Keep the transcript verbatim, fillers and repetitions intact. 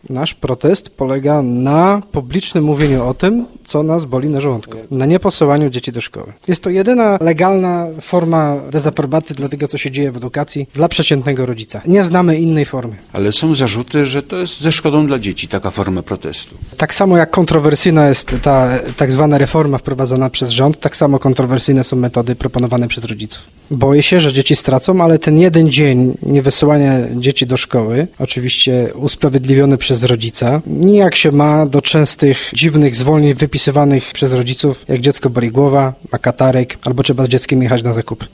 Nasz protest polega na publicznym mówieniu o tym, co nas boli na żołądku. Na nieposyłaniu dzieci do szkoły. Jest to jedyna legalna forma dezaprobaty dla tego, co się dzieje w edukacji dla przeciętnego rodzica. Nie znamy innej formy. Ale są zarzuty, że to jest ze szkodą dla dzieci, taka forma protestu. Tak samo jak kontrowersyjna jest ta tak zwana reforma wprowadzona przez rząd, tak samo kontrowersyjne są metody proponowane przez rodziców. Boję się, że dzieci stracą, ale ten jeden dzień niewysyłania dzieci do szkoły, oczywiście usprawiedliwiony przez rodzica, nijak się ma do częstych dziwnych zwolnień wypisywanych przez rodziców, jak dziecko boli głowa, ma katarek, albo trzeba z dzieckiem jechać na zakupy.